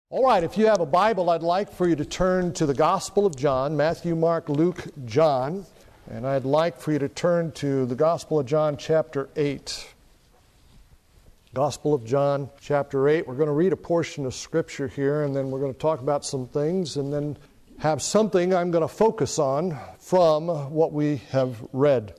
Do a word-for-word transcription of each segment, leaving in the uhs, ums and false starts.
All right, if you have a Bible, I'd like for you to turn to the Gospel of John, Matthew, Mark, Luke, John. And I'd like for you to turn to the Gospel of John, chapter eight. Gospel of John, chapter eight. We're going to read a portion of Scripture here, and then we're going to talk about some things, and then have something I'm going to focus on from what we have read.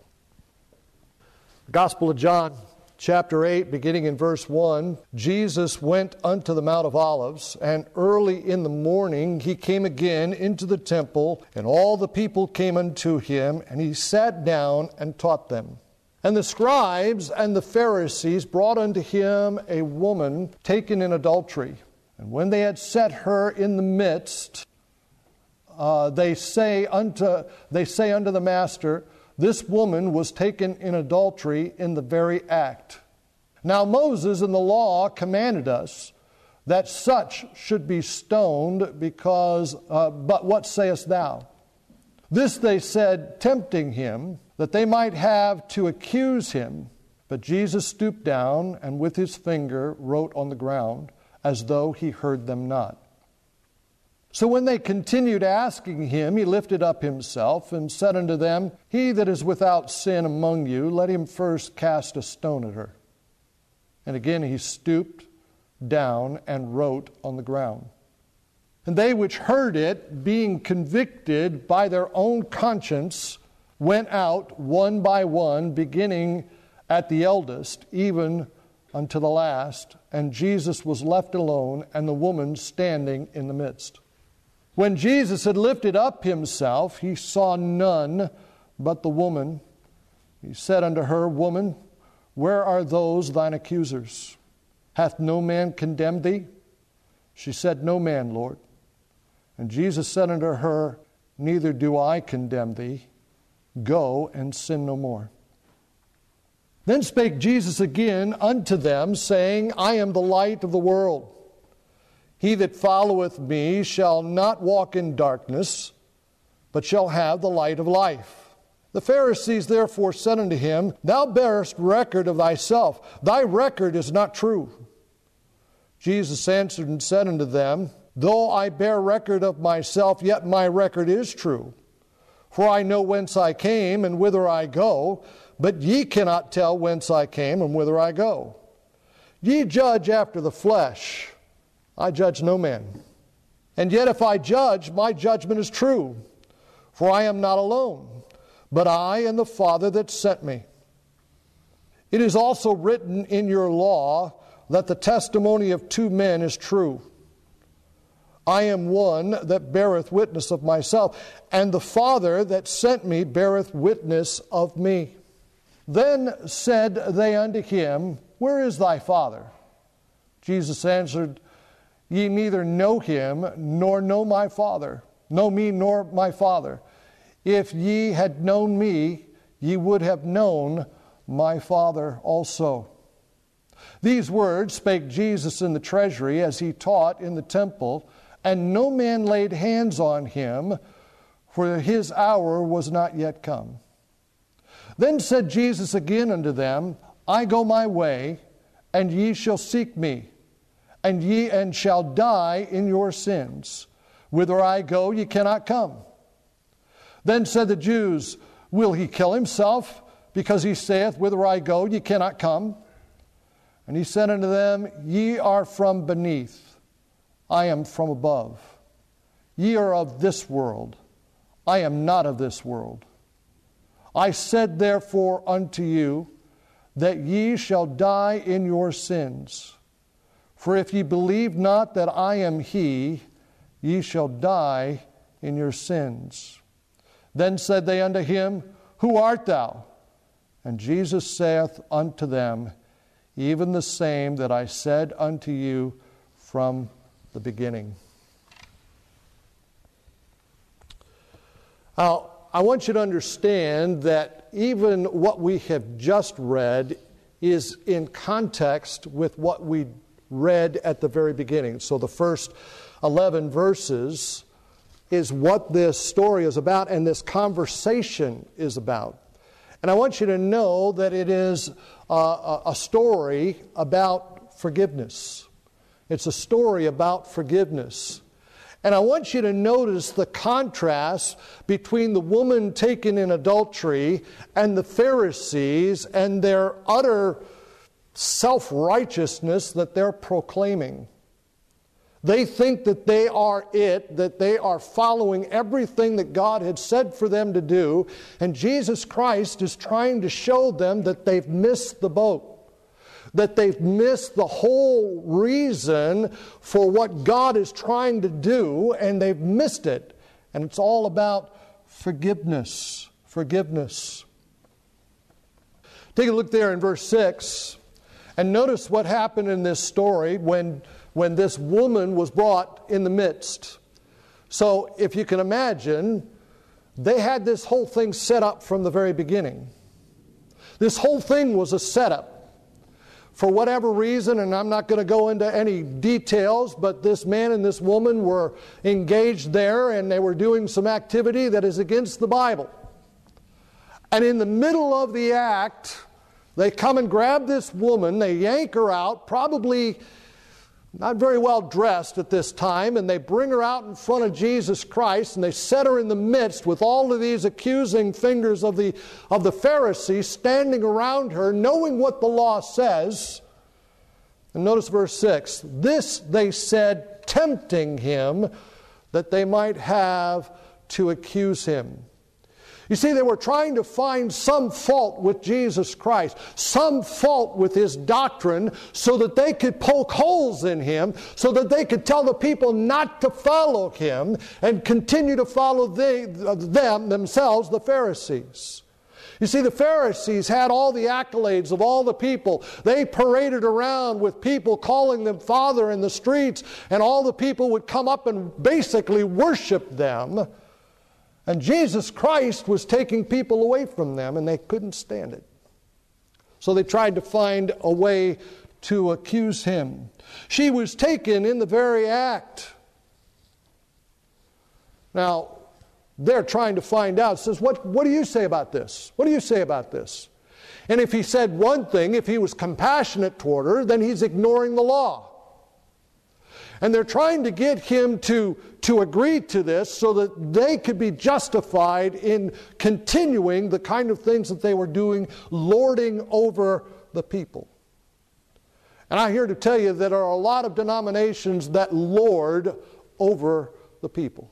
The Gospel of John, chapter eight, beginning in verse one, Jesus went unto the Mount of Olives, and early in the morning he came again into the temple, and all the people came unto him, and he sat down and taught them. And the scribes and the Pharisees brought unto him a woman taken in adultery. And when they had set her in the midst, uh, they say unto they say unto the master, This woman was taken in adultery in the very act. Now Moses in the law commanded us that such should be stoned, because, uh, but what sayest thou? This they said, tempting him, that they might have to accuse him. But Jesus stooped down, and with his finger wrote on the ground, as though he heard them not. So when they continued asking him, he lifted up himself, and said unto them, He that is without sin among you, let him first cast a stone at her. And again he stooped down, and wrote on the ground. And they which heard it, being convicted by their own conscience, went out one by one, beginning at the eldest, even unto the last. And Jesus was left alone, and the woman standing in the midst. When Jesus had lifted up himself, he saw none but the woman. He said unto her, Woman, where are those thine accusers? Hath no man condemned thee? She said, No man, Lord. And Jesus said unto her, Neither do I condemn thee. Go and sin no more. Then spake Jesus again unto them, saying, I am the light of the world. He that followeth me shall not walk in darkness, but shall have the light of life. The Pharisees therefore said unto him, Thou bearest record of thyself. Thy record is not true. Jesus answered and said unto them, Though I bear record of myself, yet my record is true. For I know whence I came and whither I go, but ye cannot tell whence I came and whither I go. Ye judge after the flesh. I judge no man. And yet if I judge, my judgment is true. For I am not alone, but I and the Father that sent me. It is also written in your law that the testimony of two men is true. I am one that beareth witness of myself, and the Father that sent me beareth witness of me. Then said they unto him, Where is thy Father? Jesus answered, Ye neither know him, nor know my Father. Know me, nor my Father. If ye had known me, ye would have known my Father also. These words spake Jesus in the treasury as he taught in the temple, and no man laid hands on him, for his hour was not yet come. Then said Jesus again unto them, I go my way, and ye shall seek me, and ye and shall die in your sins. Whither I go, ye cannot come. Then said the Jews, Will he kill himself, because he saith, Whither I go, ye cannot come? And he said unto them, Ye are from beneath, I am from above. Ye are of this world, I am not of this world. I said therefore unto you, that ye shall die in your sins. For if ye believe not that I am he, ye shall die in your sins. Then said they unto him, Who art thou? And Jesus saith unto them, Even the same that I said unto you from the beginning. Now, I want you to understand that even what we have just read is in context with what we read at the very beginning. So the first eleven verses is what this story is about and this conversation is about. And I want you to know that it is uh, a story about forgiveness. It's a story about forgiveness. And I want you to notice the contrast between the woman taken in adultery and the Pharisees and their utter self-righteousness that they're proclaiming. They think that they are it, that they are following everything that God had said for them to do, and Jesus Christ is trying to show them that they've missed the boat, that they've missed the whole reason for what God is trying to do, and they've missed it. And it's all about forgiveness. Forgiveness. Take a look there in verse six, and notice what happened in this story when when this woman was brought in the midst. So if you can imagine, they had this whole thing set up from the very beginning. This whole thing was a setup. For whatever reason, and I'm not going to go into any details, but this man and this woman were engaged there and they were doing some activity that is against the Bible. And in the middle of the act, they come and grab this woman, they yank her out, probably not very well dressed at this time, and they bring her out in front of Jesus Christ, and they set her in the midst with all of these accusing fingers of the, of the Pharisees standing around her, knowing what the law says. And notice verse six. This they said, tempting him, that they might have to accuse him. You see, they were trying to find some fault with Jesus Christ, some fault with His doctrine, so that they could poke holes in Him, so that they could tell the people not to follow Him and continue to follow they, them, themselves, the Pharisees. You see, the Pharisees had all the accolades of all the people. They paraded around with people calling them Father in the streets, and all the people would come up and basically worship them. And Jesus Christ was taking people away from them, and they couldn't stand it. So they tried to find a way to accuse Him. She was taken in the very act. Now, they're trying to find out. Says, what, what do you say about this? What do you say about this? And if he said one thing, if he was compassionate toward her, then he's ignoring the law. And they're trying to get him to, to agree to this so that they could be justified in continuing the kind of things that they were doing, lording over the people. And I'm here to tell you that there are a lot of denominations that lord over the people.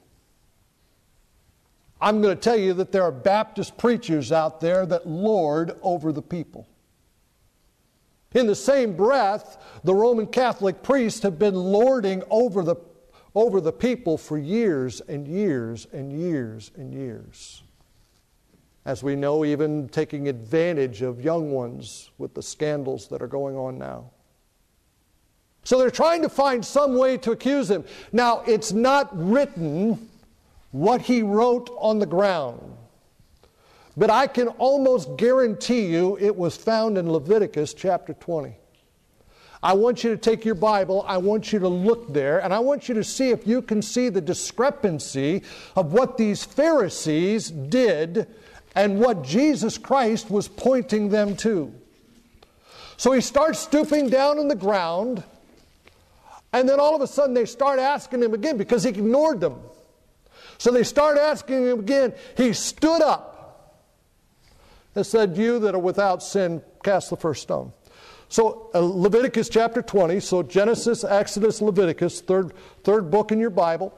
I'm going to tell you that there are Baptist preachers out there that lord over the people. In the same breath, the Roman Catholic priests have been lording over the, over the people for years and years and years and years. As we know, even taking advantage of young ones with the scandals that are going on now. So they're trying to find some way to accuse him. Now, it's not written what he wrote on the ground. But I can almost guarantee you it was found in Leviticus chapter twenty. I want you to take your Bible, I want you to look there, and I want you to see if you can see the discrepancy of what these Pharisees did and what Jesus Christ was pointing them to. So he starts stooping down on the ground, and then all of a sudden they start asking him again because he ignored them. So they start asking him again. He stood up and said, "You that are without sin, cast the first stone." So uh, Leviticus chapter twenty, so Genesis, Exodus, Leviticus, third, third book in your Bible.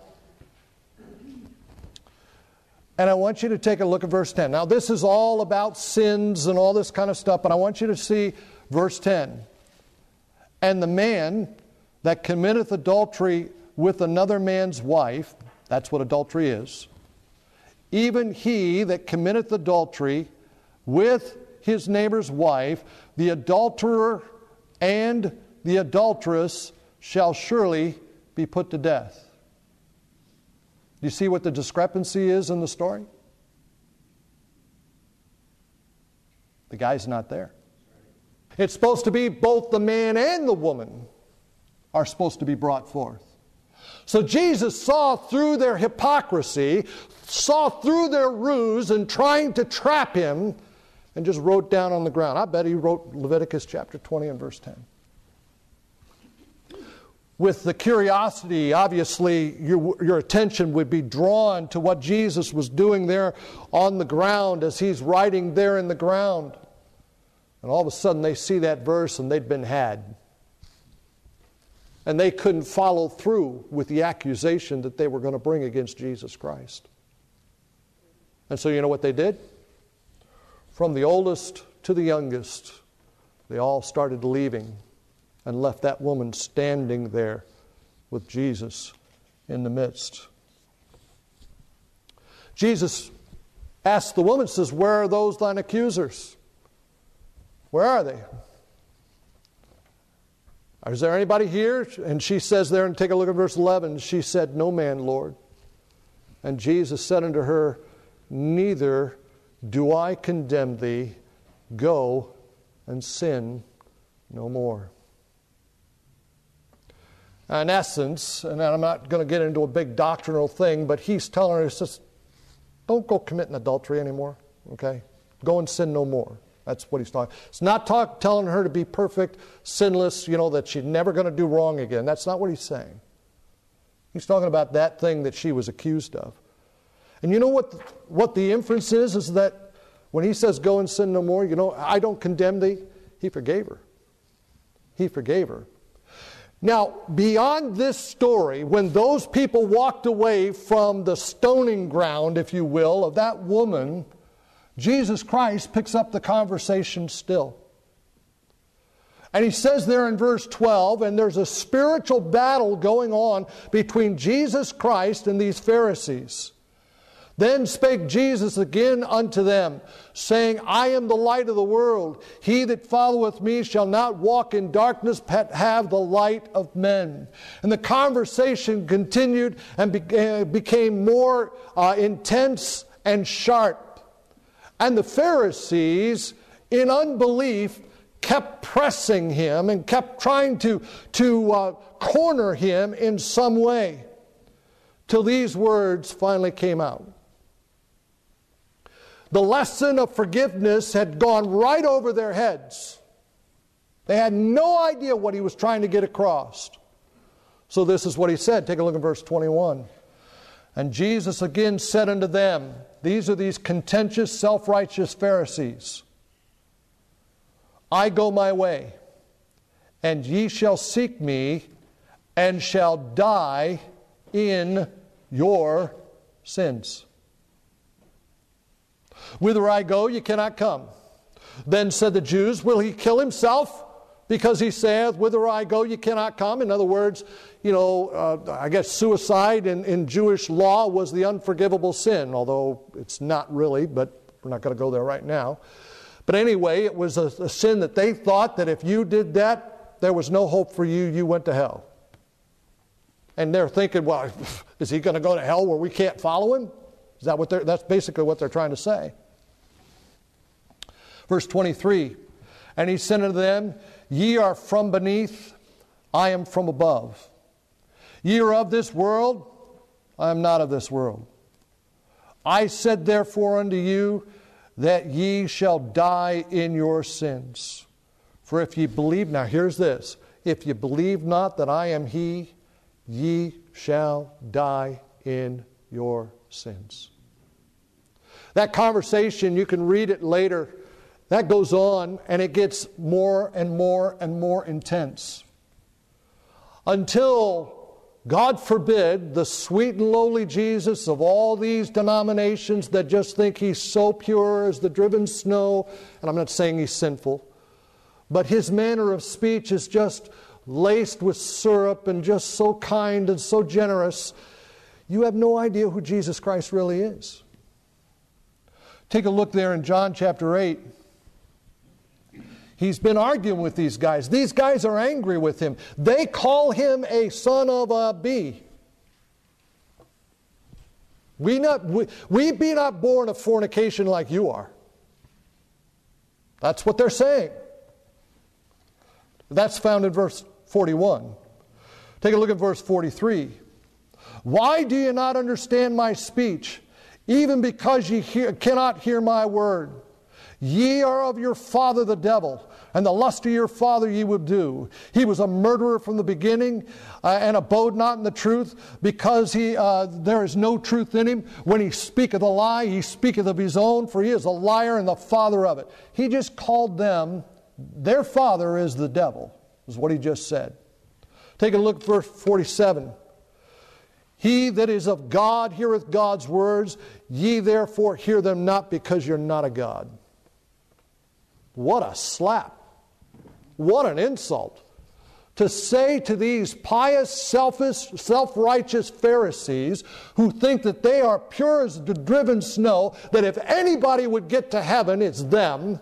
And I want you to take a look at verse ten. Now this is all about sins and all this kind of stuff, but I want you to see verse ten. "And the man that committeth adultery with another man's wife," that's what adultery is, "even he that committeth adultery with his neighbor's wife, the adulterer and the adulteress shall surely be put to death." Do you see what the discrepancy is in the story? The guy's not there. It's supposed to be both the man and the woman are supposed to be brought forth. So Jesus saw through their hypocrisy, saw through their ruse in trying to trap him, and just wrote down on the ground. I bet he wrote Leviticus chapter twenty and verse ten. with the curiosity, obviously your, your attention would be drawn to what Jesus was doing there on the ground as he's writing there in the ground. And all of a sudden they see that verse and they'd been had. And they couldn't follow through with the accusation that they were going to bring against Jesus Christ. And so you know what they did? From the oldest to the youngest, they all started leaving and left that woman standing there with Jesus in the midst. Jesus asked the woman, says, "Where are those thine accusers? Where are they? Is there anybody here?" And she says there, and take a look at verse eleven, she said, "No man, Lord." And Jesus said unto her, "Neither do I condemn thee. Go and sin no more." In essence, and I'm not going to get into a big doctrinal thing, but he's telling her, he says, don't go committing adultery anymore, okay? Go and sin no more. That's what he's talking. It's not talk, telling her to be perfect, sinless, you know, that she's never going to do wrong again. That's not what he's saying. He's talking about that thing that she was accused of. And you know what, what the inference is, is that when he says go and sin no more, you know, I don't condemn thee, he forgave her. He forgave her. Now, beyond this story, when those people walked away from the stoning ground, if you will, of that woman, Jesus Christ picks up the conversation still. And he says there in verse twelve, and there's a spiritual battle going on between Jesus Christ and these Pharisees. Then spake Jesus again unto them, saying, I am the light of the world. He that followeth me shall not walk in darkness, but have the light of men. And the conversation continued and became more uh, intense and sharp. And the Pharisees, in unbelief, kept pressing him and kept trying to, to uh, corner him in some way, till these words finally came out. The lesson of forgiveness had gone right over their heads. They had no idea what he was trying to get across. So this is what he said. Take a look at verse twenty-one. And Jesus again said unto them, these are these contentious, self-righteous Pharisees, I go my way, and ye shall seek me, and shall die in your sins. Whither I go, ye cannot come. Then said the Jews, will he kill himself? Because he saith, whither I go, ye cannot come. In other words, you know, uh, I guess suicide in, in Jewish law was the unforgivable sin, although it's not really, but we're not going to go there right now. But anyway, it was a, a sin that they thought that if you did that, there was no hope for you, you went to hell. And they're thinking, well, is he going to go to hell where we can't follow him? Is that what they're, that's basically what they're trying to say. Verse twenty-three, and he said unto them, ye are from beneath, I am from above. Ye are of this world, I am not of this world. I said therefore unto you, that ye shall die in your sins. For if ye believe, now here's this, if ye believe not that I am he, ye shall die in your sins. That conversation, you can read it later, that goes on and it gets more and more and more intense. Until, God forbid, the sweet and lowly Jesus of all these denominations that just think he's so pure as the driven snow, and I'm not saying he's sinful, but his manner of speech is just laced with syrup and just so kind and so generous, you have no idea who Jesus Christ really is. Take a look there in John chapter eight. He's been arguing with these guys. These guys are angry with him. They call him a son of a bee. We, not, we, we be not born of fornication like you are. That's what they're saying. That's found in verse forty-one. Take a look at verse forty-three. Why do you not understand my speech, even because ye hear, cannot hear my word? Ye are of your father the devil, and the lust of your father ye would do. He was a murderer from the beginning, uh, and abode not in the truth, because he uh, there is no truth in him. When he speaketh a lie, he speaketh of his own, for he is a liar and the father of it. He just called them, their father is the devil, is what he just said. Take a look at verse forty-seven. He that is of God heareth God's words, ye therefore hear them not, because you're not of God. What a slap. What an insult. To say to these pious, selfish, self-righteous Pharisees who think that they are pure as the driven snow, that if anybody would get to heaven, it's them.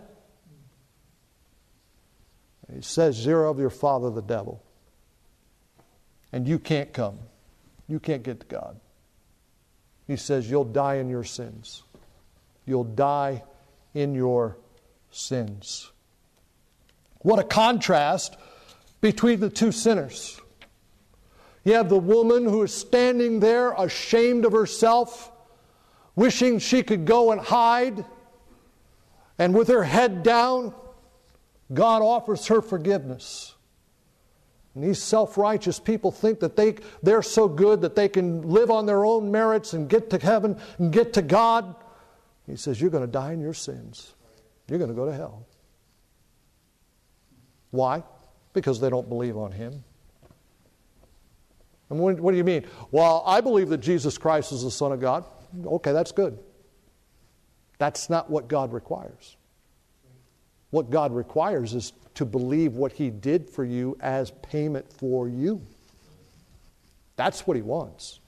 He says, you're of your father the devil. And you can't come. You can't get to God. He says you'll die in your sins. You'll die in your sins. What a contrast between the two sinners. You have the woman who is standing there ashamed of herself, wishing she could go and hide, and with her head down, God offers her forgiveness. And these self-righteous people think that they, they're so good that they can live on their own merits and get to heaven and get to God. He says, you're going to die in your sins. You're going to go to hell. Why? Because they don't believe on Him. And what, what do you mean? Well, I believe that Jesus Christ is the Son of God. Okay, that's good. That's not what God requires. What God requires is to believe what He did for you as payment for you. That's what He wants.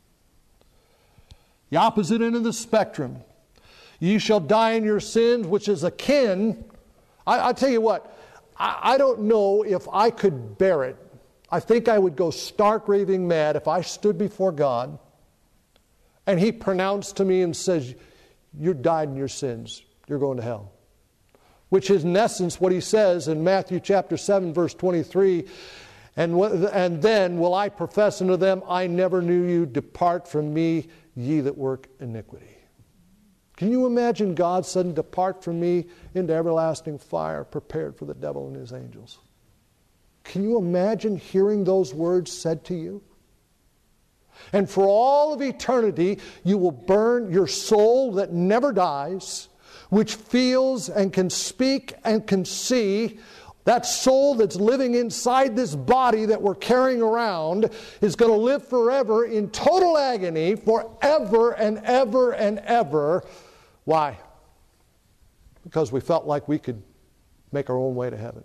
The opposite end of the spectrum. Ye shall die in your sins, which is akin. I, I tell you what, I, I don't know if I could bear it. I think I would go stark raving mad if I stood before God and He pronounced to me and says, you died in your sins. You're going to hell. Which is in essence what He says in Matthew chapter seven, verse twenty-three. And, and then will I profess unto them, I never knew you. Depart from me, ye that work iniquity. Can you imagine God saying, depart from me into everlasting fire, prepared for the devil and his angels? Can you imagine hearing those words said to you? And for all of eternity, you will burn your soul that never dies, which feels and can speak and can see. That soul that's living inside this body that we're carrying around is going to live forever in total agony, forever and ever and ever. Why? Because we felt like we could make our own way to heaven.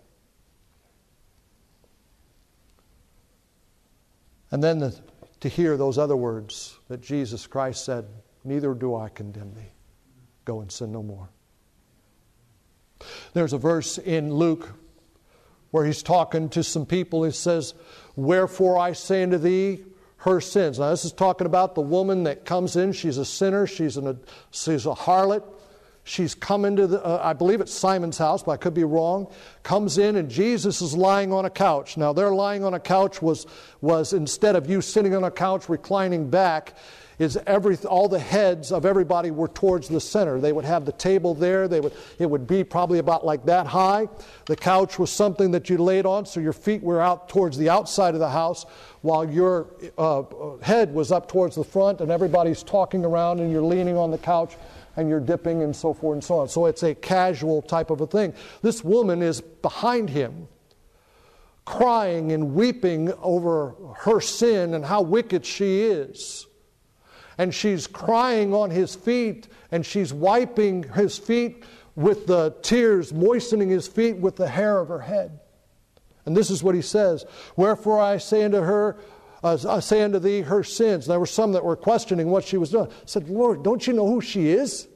And then the, to hear those other words that Jesus Christ said, neither do I condemn thee. Go and sin no more. There's a verse in Luke where He's talking to some people. He says, wherefore I say unto thee, her sins. Now this is talking about the woman that comes in. She's a sinner. She's, an, she's a harlot. She's come into the, uh, I believe it's Simon's house, but I could be wrong. Comes in and Jesus is lying on a couch. Now their lying on a couch was, was instead of you sitting on a couch reclining back, is every all the heads of everybody were towards the center. They would have the table there. They would it would be probably about like that high. The couch was something that you laid on, so your feet were out towards the outside of the house, while your uh, head was up towards the front, and everybody's talking around, and you're leaning on the couch, and you're dipping, and so forth and so on. So it's a casual type of a thing. This woman is behind Him, crying and weeping over her sin and how wicked she is. And she's crying on His feet, and she's wiping His feet with the tears, moistening His feet with the hair of her head. And this is what He says, wherefore I say unto her, uh, I say unto thee her sins. And there were some that were questioning what she was doing. I said, Lord, don't you know who she is?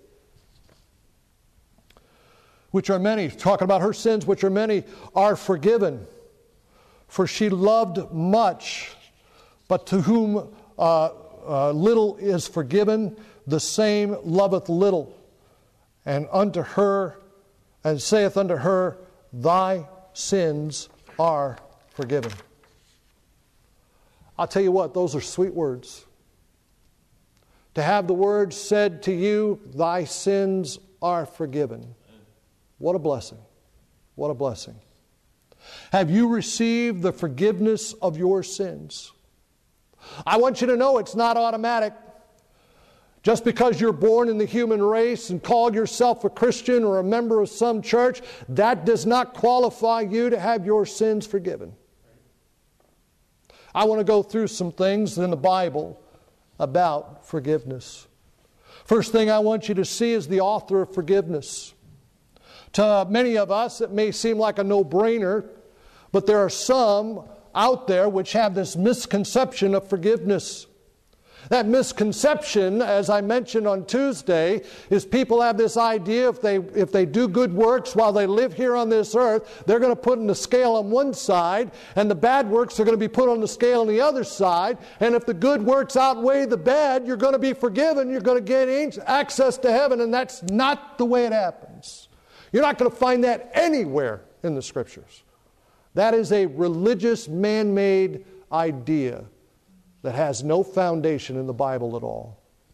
Which are many, talking about her sins, which are many, are forgiven. For she loved much, but to whom uh, Uh, little is forgiven, the same loveth little. And unto her, and saith unto her, thy sins are forgiven. I'll tell you what, those are sweet words. To have the words said to you, thy sins are forgiven. What a blessing. What a blessing. Have you received the forgiveness of your sins? I want you to know it's not automatic. Just because you're born in the human race and called yourself a Christian or a member of some church, that does not qualify you to have your sins forgiven. I want to go through some things in the Bible about forgiveness. First thing I want you to see is the author of forgiveness. To many of us, it may seem like a no-brainer, but there are some out there which have this misconception of forgiveness. That misconception, as I mentioned on Tuesday, is people have this idea if they if they do good works while they live here on this earth, they're going to put in the scale on one side, and the bad works are going to be put on the scale on the other side. And if the good works outweigh the bad, you're going to be forgiven, you're going to gain access to heaven, and that's not the way it happens. You're not going to find that anywhere in the Scriptures. That is a religious, man-made idea that has no foundation in the Bible at all.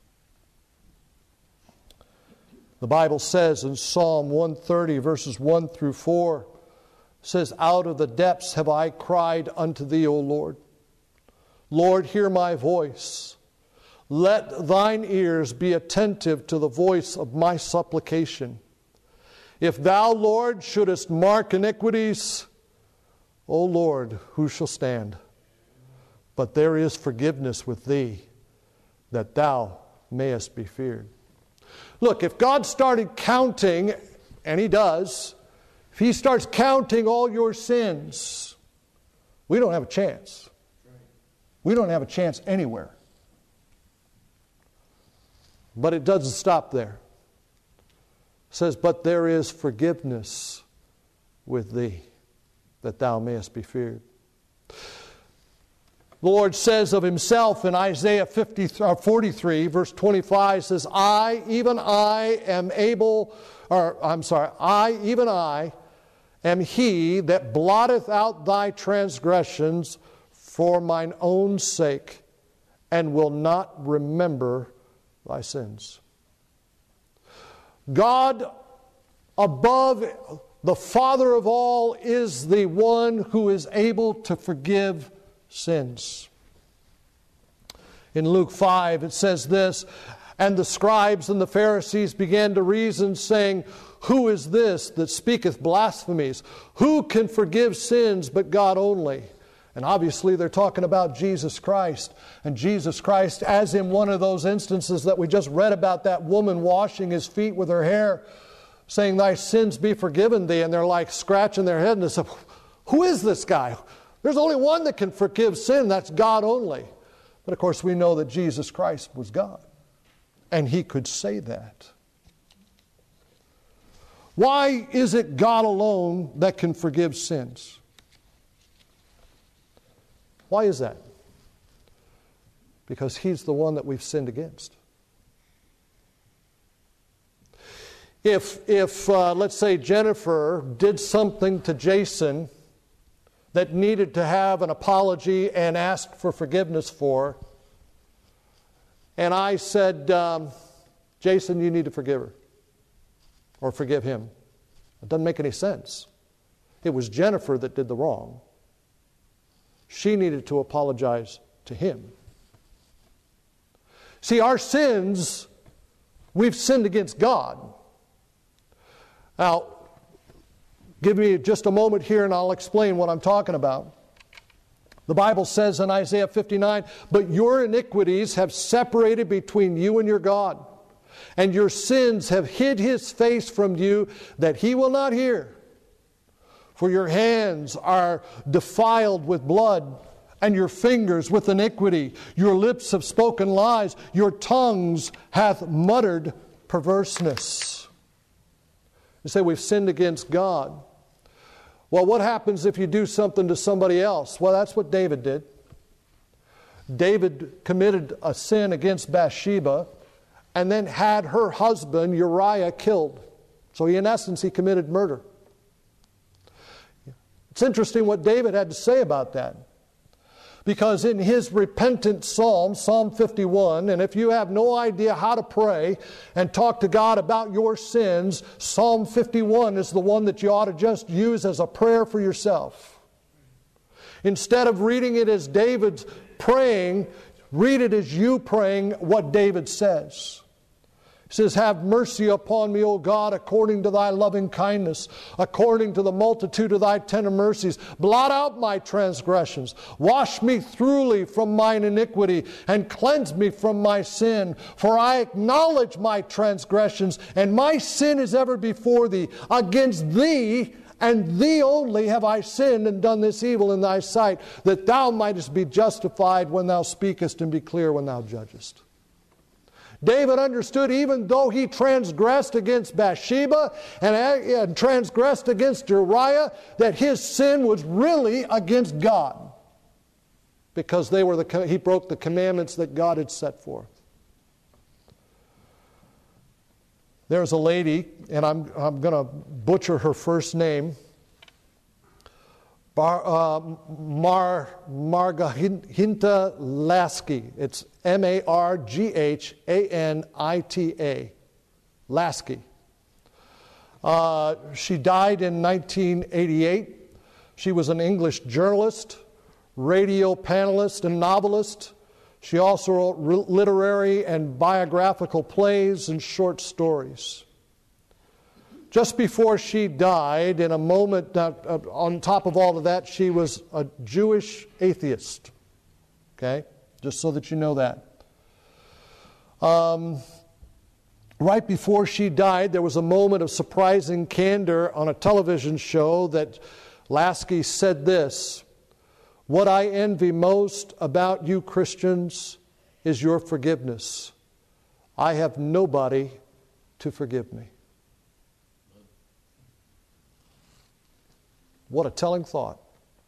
The Bible says in Psalm one thirty, verses one through four, says, "Out of the depths have I cried unto Thee, O Lord. Lord, hear my voice. Let Thine ears be attentive to the voice of my supplication. If Thou, Lord, shouldest mark iniquities, O Lord, who shall stand? But there is forgiveness with Thee, that Thou mayest be feared." Look, if God started counting, and He does, if He starts counting all your sins, we don't have a chance. We don't have a chance anywhere. But it doesn't stop there. It says, "But there is forgiveness with Thee, that Thou mayest be feared." The Lord says of Himself in Isaiah fifty, forty-three, verse twenty-five, says, I, even I, am able, or I'm sorry, I, even I, am He that blotteth out thy transgressions for mine own sake, and will not remember thy sins. God, above the Father of all, is the one who is able to forgive sins. In Luke five, it says this, "And the scribes and the Pharisees began to reason, saying, Who is this that speaketh blasphemies? Who can forgive sins but God only?" And obviously they're talking about Jesus Christ. And Jesus Christ, as in one of those instances that we just read about, that woman washing His feet with her hair, saying, "Thy sins be forgiven thee." And they're like scratching their head and they say, who is this guy? There's only one that can forgive sin, that's God only. But of course we know that Jesus Christ was God, and He could say that. Why is it God alone that can forgive sins? Why is that? Because He's the one that we've sinned against. If, if uh, let's say Jennifer did something to Jason that needed to have an apology and asked for forgiveness for, and I said, um, Jason, you need to forgive her, or forgive him. It doesn't make any sense. It was Jennifer that did the wrong. She needed to apologize to him. See, our sins, we've sinned against God. Now, give me just a moment here and I'll explain what I'm talking about. The Bible says in Isaiah fifty-nine, "But your iniquities have separated between you and your God, and your sins have hid His face from you, that He will not hear. For your hands are defiled with blood, and your fingers with iniquity. Your lips have spoken lies. Your tongues hath muttered perverseness." You say, we've sinned against God. Well, what happens if you do something to somebody else? Well, that's what David did. David committed a sin against Bathsheba and then had her husband Uriah killed. So he, in essence, he committed murder. It's interesting what David had to say about that. Because in his repentant psalm, Psalm fifty-one, and if you have no idea how to pray and talk to God about your sins, Psalm fifty-one is the one that you ought to just use as a prayer for yourself. Instead of reading it as David's praying, read it as you praying what David says. He says, have mercy upon me, O God, according to thy loving kindness, according to the multitude of thy tender mercies. Blot out my transgressions. Wash me thoroughly from mine iniquity, and cleanse me from my sin. For I acknowledge my transgressions, and my sin is ever before thee. Against thee and thee only have I sinned and done this evil in thy sight, that thou mightest be justified when thou speakest, and be clear when thou judgest. David understood, even though he transgressed against Bathsheba and, and transgressed against Uriah, that his sin was really against God, because they were the, he broke the commandments that God had set forth. There's a lady, and I'm, I'm going to butcher her first name, Bar, uh, Mar, Margahinta Lasky. It's M A R G H A N I T A. Lasky. Uh, she died in nineteen eighty-eight. She was an English journalist, radio panelist, and novelist. She also wrote literary and biographical plays and short stories. Just before she died, in a moment, uh, uh, on top of all of that, she was a Jewish atheist. Okay? Just so that you know that. Um, right before she died, there was a moment of surprising candor on a television show that Lasky said this: what I envy most about you Christians is your forgiveness. I have nobody to forgive me. What a telling thought.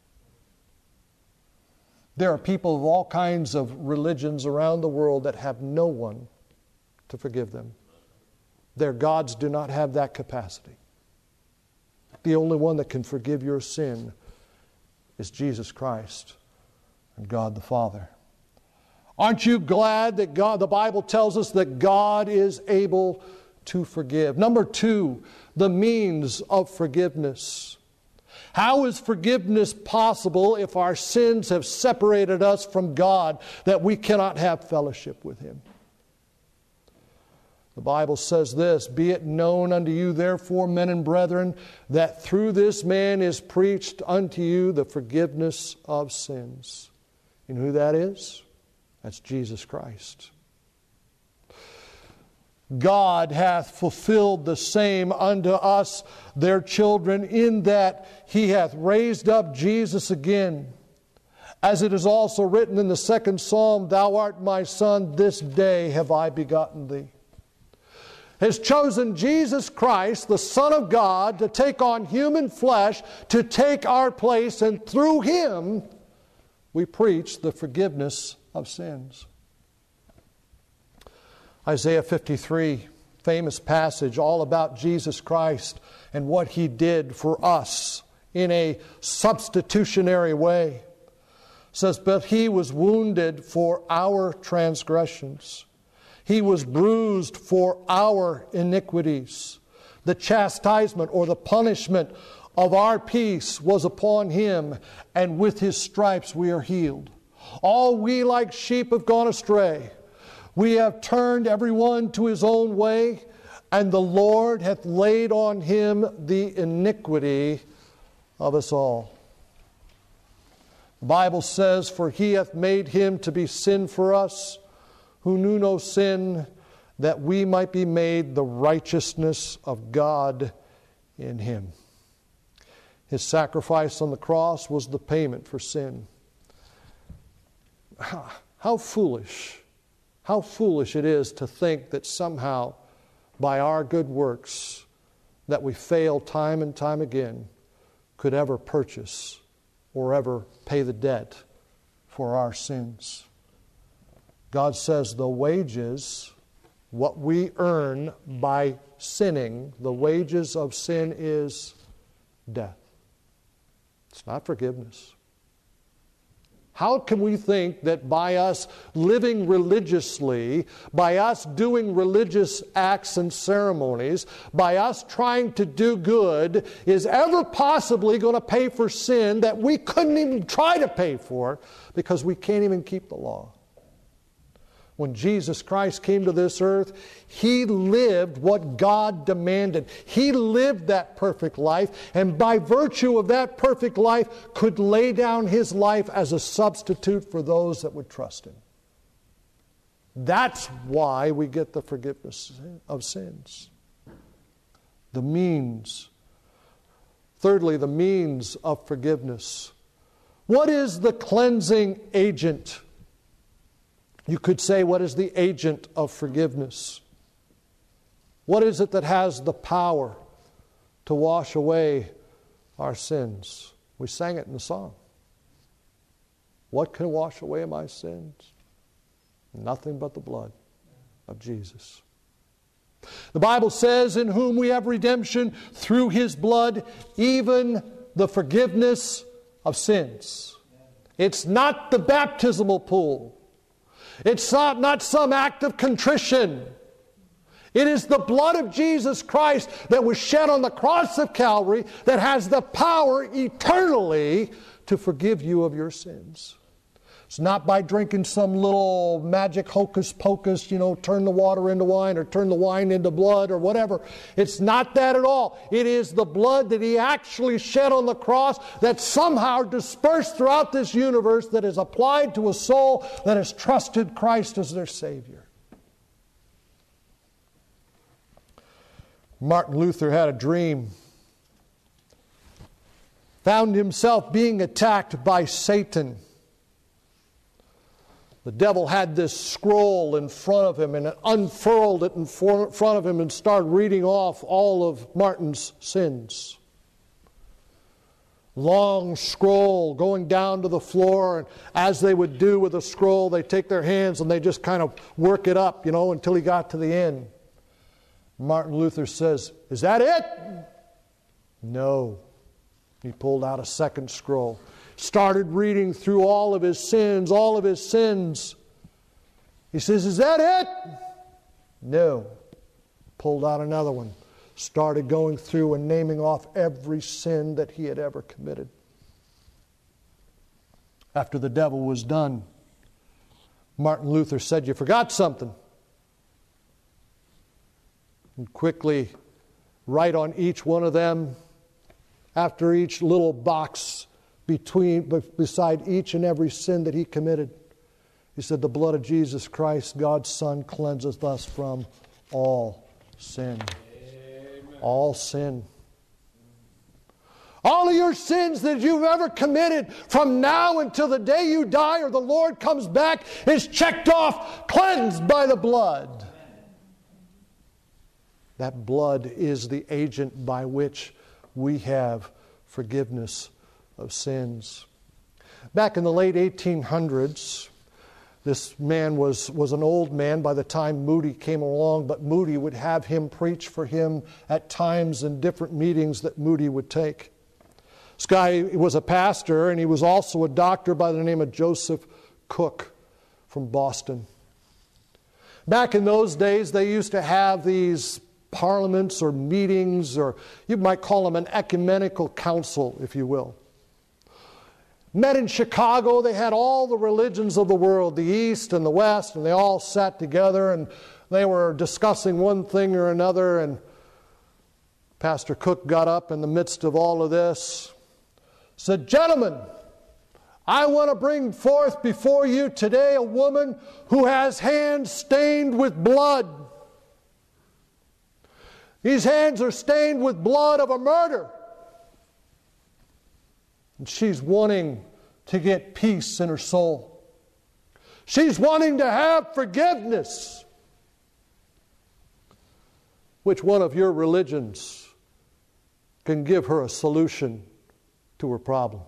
There are people of all kinds of religions around the world that have no one to forgive them. Their gods do not have that capacity. The only one that can forgive your sin is Jesus Christ and God the Father. Aren't you glad that God, the Bible tells us that God is able to forgive? Number two, the means of forgiveness. How is forgiveness possible if our sins have separated us from God, that we cannot have fellowship with Him? The Bible says this: be it known unto you, therefore, men and brethren, that through this man is preached unto you the forgiveness of sins. You know who that is? That's Jesus Christ. God hath fulfilled the same unto us, their children, in that He hath raised up Jesus again. As it is also written in the second Psalm, thou art my son, this day have I begotten thee. Has chosen Jesus Christ, the Son of God, to take on human flesh, to take our place, and through Him we preach the forgiveness of sins. Isaiah fifty-three, famous passage all about Jesus Christ and what He did for us in a substitutionary way. Says, but He was wounded for our transgressions. He was bruised for our iniquities. The chastisement or the punishment of our peace was upon Him, and with His stripes we are healed. All we like sheep have gone astray. We have turned every one to his own way, and the Lord hath laid on Him the iniquity of us all. The Bible says, for He hath made Him to be sin for us, who knew no sin, that we might be made the righteousness of God in Him. His sacrifice on the cross was the payment for sin. How foolish, how foolish it is to think that somehow by our good works that we fail time and time again could ever purchase or ever pay the debt for our sins. God says the wages, what we earn by sinning, the wages of sin is death. It's not forgiveness. How can we think that by us living religiously, by us doing religious acts and ceremonies, by us trying to do good, is ever possibly going to pay for sin that we couldn't even try to pay for because we can't even keep the law? When Jesus Christ came to this earth, He lived what God demanded. He lived that perfect life, and by virtue of that perfect life, could lay down His life as a substitute for those that would trust Him. That's why we get the forgiveness of sins. The means. Thirdly, the means of forgiveness. What is the cleansing agent? You could say, what is the agent of forgiveness? What is it that has the power to wash away our sins? We sang it in the song. What can wash away my sins? Nothing but the blood of Jesus. The Bible says, in whom we have redemption through His blood, even the forgiveness of sins. It's not the baptismal pool. It's not, not some act of contrition. It is the blood of Jesus Christ that was shed on the cross of Calvary that has the power eternally to forgive you of your sins. It's not by drinking some little magic hocus pocus, you know, turn the water into wine or turn the wine into blood or whatever. It's not that at all. It is the blood that He actually shed on the cross that somehow dispersed throughout this universe, that is applied to a soul that has trusted Christ as their Savior. Martin Luther had a dream. Found himself being attacked by Satan. The devil had this scroll in front of him and unfurled it in front of him and started reading off all of Martin's sins. Long scroll going down to the floor, and as they would do with a scroll, they take their hands and they just kind of work it up, you know, until he got to the end. Martin Luther says, "Is that it?" No. He pulled out a second scroll. Started reading through all of his sins, all of his sins. He says, "Is that it?" No. Pulled out another one. Started going through and naming off every sin that he had ever committed. After the devil was done, Martin Luther said, "You forgot something." And quickly, write on each one of them, after each little box, Between, beside each and every sin that he committed, he said, "The blood of Jesus Christ, God's Son, cleanseth us from all sin." Amen. All sin. All of your sins that you've ever committed from now until the day you die or the Lord comes back is checked off, cleansed by the blood. That blood is the agent by which we have forgiveness of sins. Back in the late eighteen hundreds, this man was, was an old man by the time Moody came along, but Moody would have him preach for him at times in different meetings that Moody would take. This guy was a pastor, and he was also a doctor by the name of Joseph Cook from Boston. Back in those days, they used to have these parliaments or meetings, or you might call them an ecumenical council, if you will. Met in Chicago. They had all the religions of the world, the East and the West, and they all sat together and they were discussing one thing or another. And Pastor Cook got up in the midst of all of this, said, "Gentlemen, I want to bring forth before you today a woman who has hands stained with blood. These hands are stained with blood of a murder. And she's wanting to get peace in her soul. She's wanting to have forgiveness. Which one of your religions can give her a solution to her problem?"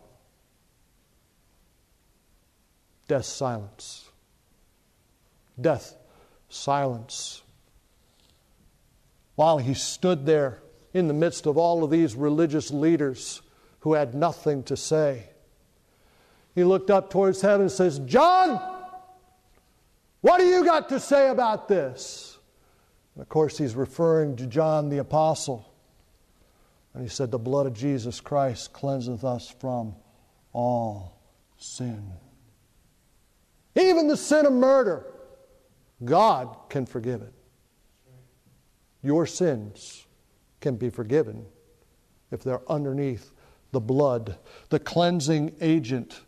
Death silence. Death silence. While he stood there in the midst of all of these religious leaders who had nothing to say, He looked up towards heaven and says, John, what do you got to say about this? And of course, he's referring to John the Apostle. And he said, the blood of Jesus Christ cleanseth us from all sin. Even the sin of murder, God can forgive it. Your sins can be forgiven if they're underneath the blood, the cleansing agent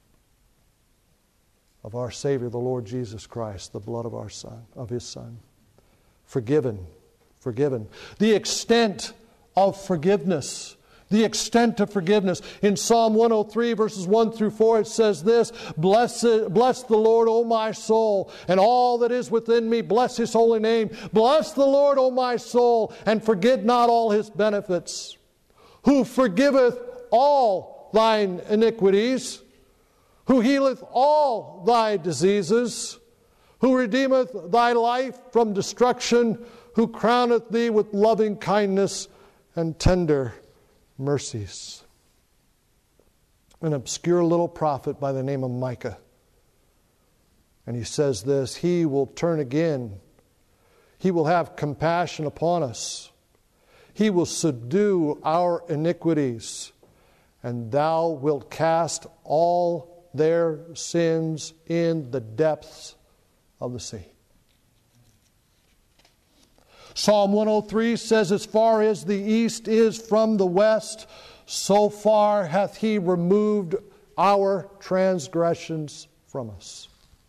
of our Savior, the Lord Jesus Christ, the blood of our Son, of His Son. Forgiven, forgiven. The extent of forgiveness. The extent of forgiveness. In Psalm one oh three, verses one through four, it says this, Bless, bless the Lord, O my soul, and all that is within me. Bless His holy name. Bless the Lord, O my soul, and forget not all His benefits. Who forgiveth all thine iniquities, who healeth all thy diseases, who redeemeth thy life from destruction, who crowneth thee with loving kindness and tender mercies. An obscure little prophet by the name of Micah. And he says this, He will turn again. He will have compassion upon us. He will subdue our iniquities. And thou wilt cast all their sins in the depths of the sea. Psalm one oh three says, As far as the east is from the west, so far hath He removed our transgressions from us.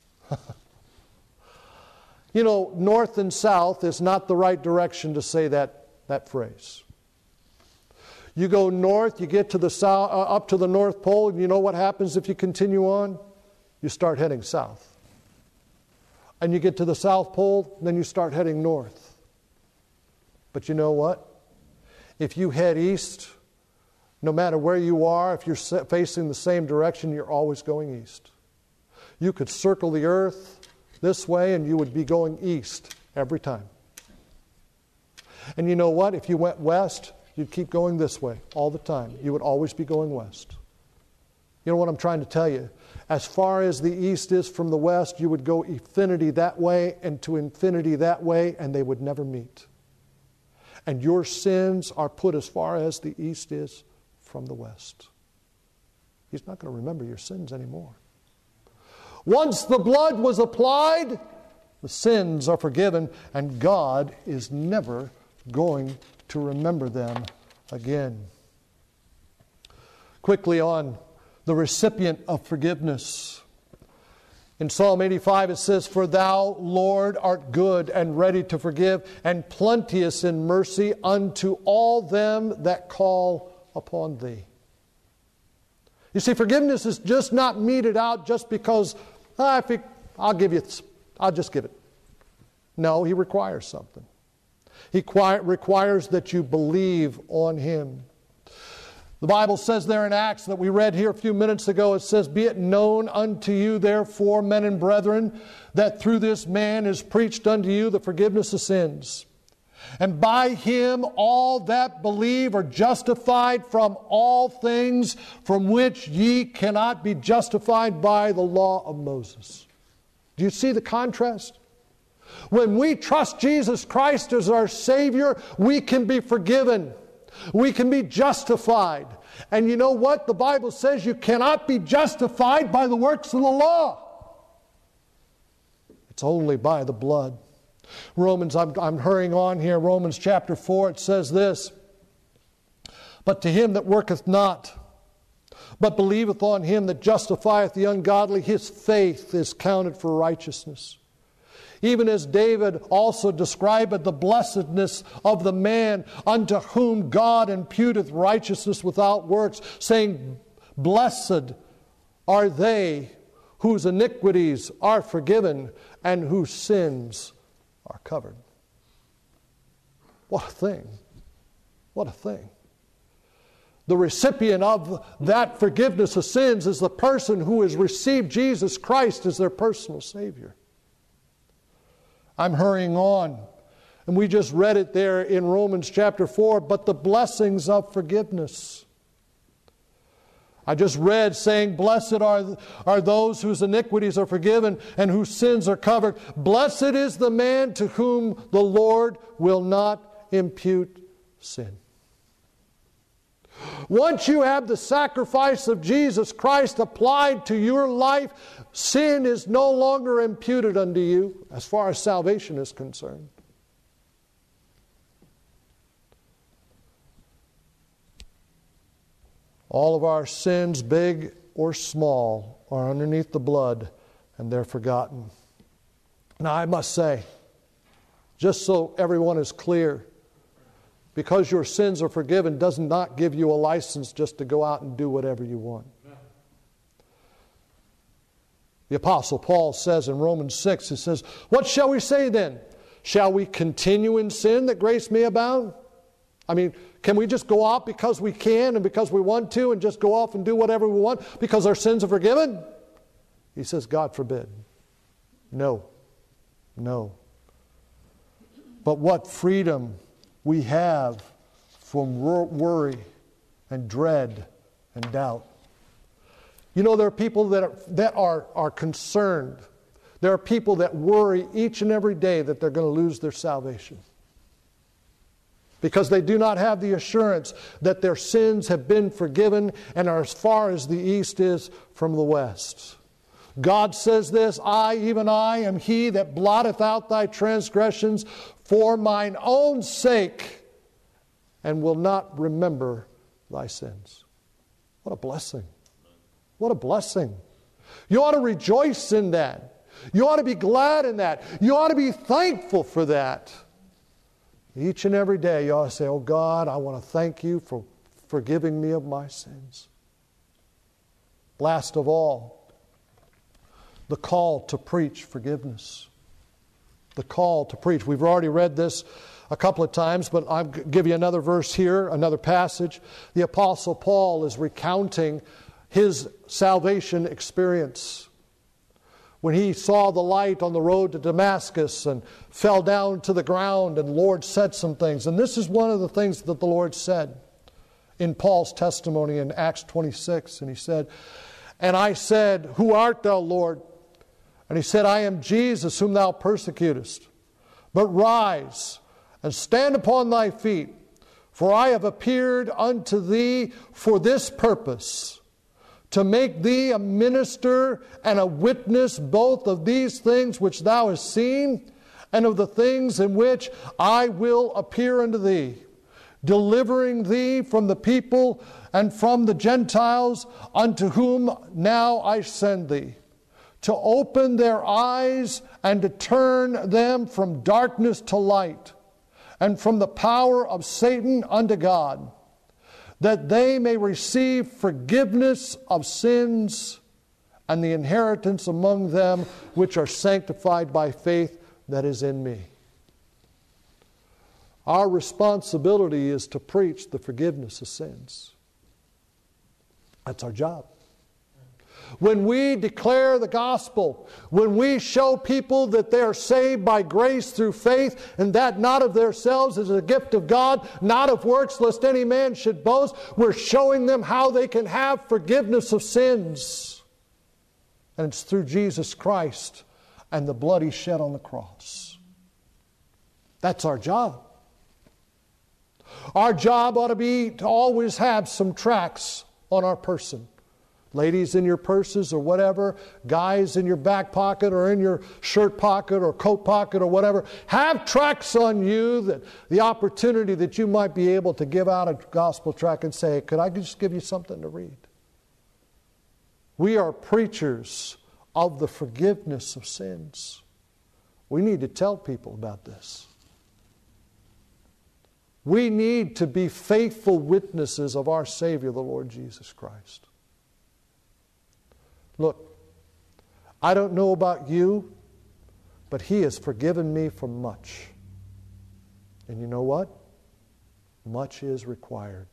You know, north and south is not the right direction to say that, that phrase. You go north, you get to the south, uh, up to the North Pole, and you know what happens if you continue on? You start heading south. And you get to the South Pole, then you start heading north. But you know what? If you head east, no matter where you are, if you're facing the same direction, you're always going east. You could circle the earth this way and you would be going east every time. And you know what? If you went west, you'd keep going this way all the time. You would always be going west. You know what I'm trying to tell you? As far as the east is from the west, you would go infinity that way and to infinity that way, and they would never meet. And your sins are put as far as the east is from the west. He's not going to remember your sins anymore. Once the blood was applied, the sins are forgiven, and God is never going to remember them again. Quickly on the recipient of forgiveness. In Psalm eighty-five it says, For thou, Lord, art good and ready to forgive, and plenteous in mercy unto all them that call upon thee. You see, forgiveness is just not meted out just because, ah, I think I'll give you, I'll just give it. No, He requires something. He requires that you believe on Him. The Bible says there in Acts that we read here a few minutes ago, it says, Be it known unto you, therefore, men and brethren, that through this man is preached unto you the forgiveness of sins. And by Him all that believe are justified from all things from which ye cannot be justified by the law of Moses. Do you see the contrast? When we trust Jesus Christ as our Savior, we can be forgiven. We can be justified. And you know what? The Bible says you cannot be justified by the works of the law. It's only by the blood. Romans, I'm, I'm hurrying on here. Romans chapter four, it says this. But to him that worketh not, but believeth on Him that justifieth the ungodly, his faith is counted for righteousness. Even as David also described the blessedness of the man unto whom God imputeth righteousness without works, saying, Blessed are they whose iniquities are forgiven and whose sins are covered. What a thing. What a thing. The recipient of that forgiveness of sins is the person who has received Jesus Christ as their personal Savior. I'm hurrying on. And we just read it there in Romans chapter four, but the blessings of forgiveness. I just read saying, blessed are, are those whose iniquities are forgiven and whose sins are covered. Blessed is the man to whom the Lord will not impute sin. Once you have the sacrifice of Jesus Christ applied to your life, sin is no longer imputed unto you as far as salvation is concerned. All of our sins, big or small, are underneath the blood, and they're forgotten. Now, I must say, just so everyone is clear, because your sins are forgiven does not give you a license just to go out and do whatever you want. The Apostle Paul says in Romans six, he says, what shall we say then? Shall we continue in sin that grace may abound? I mean, can we just go out because we can and because we want to and just go off and do whatever we want because our sins are forgiven? He says, God forbid. No. No. But what freedom we have from worry and dread and doubt. You know, there are people that are, that are, are concerned. There are people that worry each and every day that they're going to lose their salvation, because they do not have the assurance that their sins have been forgiven and are as far as the east is from the west. God says this, I, even I, am he that blotteth out thy transgressions for mine own sake, and will not remember thy sins. What a blessing. What a blessing. You ought to rejoice in that. You ought to be glad in that. You ought to be thankful for that. Each and every day you ought to say, oh God, I want to thank you for forgiving me of my sins. Last of all, the call to preach forgiveness. The call to preach. We've already read this a couple of times, but I'll give you another verse here, another passage. The Apostle Paul is recounting his salvation experience. When he saw the light on the road to Damascus and fell down to the ground, and the Lord said some things. And this is one of the things that the Lord said in Paul's testimony in Acts twenty-six. And he said, and I said, who art thou, Lord? And he said, I am Jesus whom thou persecutest. But rise and stand upon thy feet, for I have appeared unto thee for this purpose, to make thee a minister and a witness both of these things which thou hast seen, and of the things in which I will appear unto thee, delivering thee from the people and from the Gentiles, unto whom now I send thee, to open their eyes and to turn them from darkness to light, and from the power of Satan unto God, that they may receive forgiveness of sins and the inheritance among them which are sanctified by faith that is in me. Our responsibility is to preach the forgiveness of sins. That's our job. When we declare the gospel, when we show people that they are saved by grace through faith, and that not of themselves is a gift of God, not of works, lest any man should boast, we're showing them how they can have forgiveness of sins. And it's through Jesus Christ and the blood He shed on the cross. That's our job. Our job ought to be to always have some tracts on our person. Ladies, in your purses or whatever, guys in your back pocket or in your shirt pocket or coat pocket or whatever, have tracts on you, that the opportunity that you might be able to give out a gospel tract and say, could I just give you something to read? We are preachers of the forgiveness of sins. We need to tell people about this. We need to be faithful witnesses of our Savior, the Lord Jesus Christ. Look, I don't know about you, but He has forgiven me for much. And you know what? Much is required.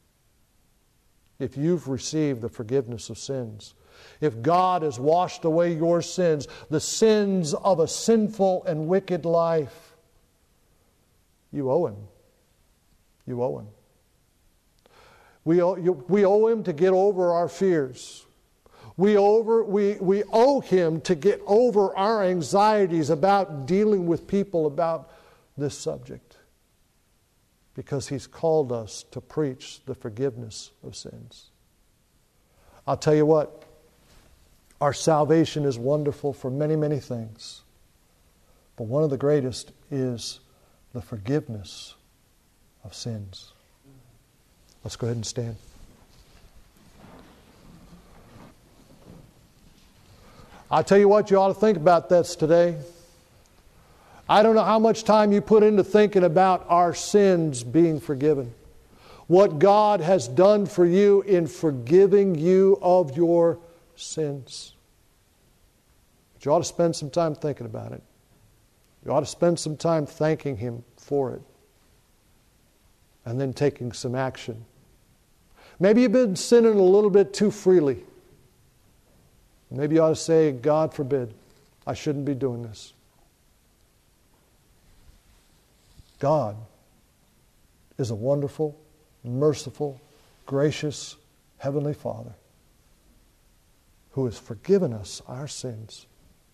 If you've received the forgiveness of sins, if God has washed away your sins, the sins of a sinful and wicked life, you owe Him. You owe Him. We owe, we owe Him to get over our fears. We, over, we, we owe Him to get over our anxieties about dealing with people about this subject. Because He's called us to preach the forgiveness of sins. I'll tell you what, our salvation is wonderful for many, many things. But one of the greatest is the forgiveness of sins. Let's go ahead and stand. I'll tell you what, you ought to think about this today. I don't know how much time you put into thinking about our sins being forgiven. What God has done for you in forgiving you of your sins. But you ought to spend some time thinking about it. You ought to spend some time thanking Him for it. And then taking some action. Maybe you've been sinning a little bit too freely. Maybe you ought to say, God forbid, I shouldn't be doing this. God is a wonderful, merciful, gracious Heavenly Father who has forgiven us our sins.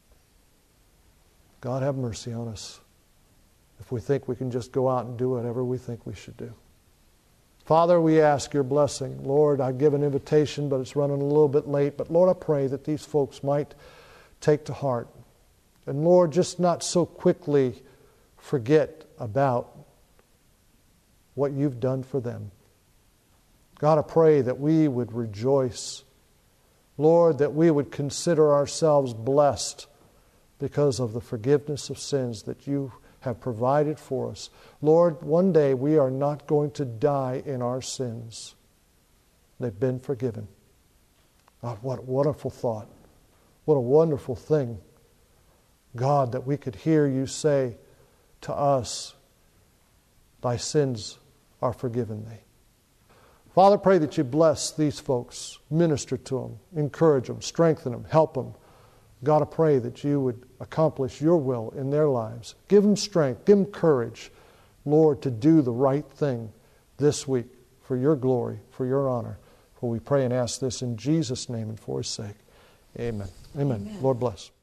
God have mercy on us if we think we can just go out and do whatever we think we should do. Father, we ask Your blessing. Lord, I give an invitation, but it's running a little bit late. But Lord, I pray that these folks might take to heart. And Lord, just not so quickly forget about what You've done for them. God, I pray that we would rejoice. Lord, that we would consider ourselves blessed because of the forgiveness of sins that You have provided for us. Lord, one day we are not going to die in our sins. They've been forgiven. God, what a wonderful thought. What a wonderful thing. God, that we could hear You say to us, Thy sins are forgiven Thee. Father, pray that You bless these folks. Minister to them. Encourage them. Strengthen them. Help them. God, I pray that You would accomplish Your will in their lives. Give them strength. Give them courage, Lord, to do the right thing this week for Your glory, for Your honor. For we pray and ask this in Jesus' name and for His sake. Amen. Amen. Amen. Lord bless.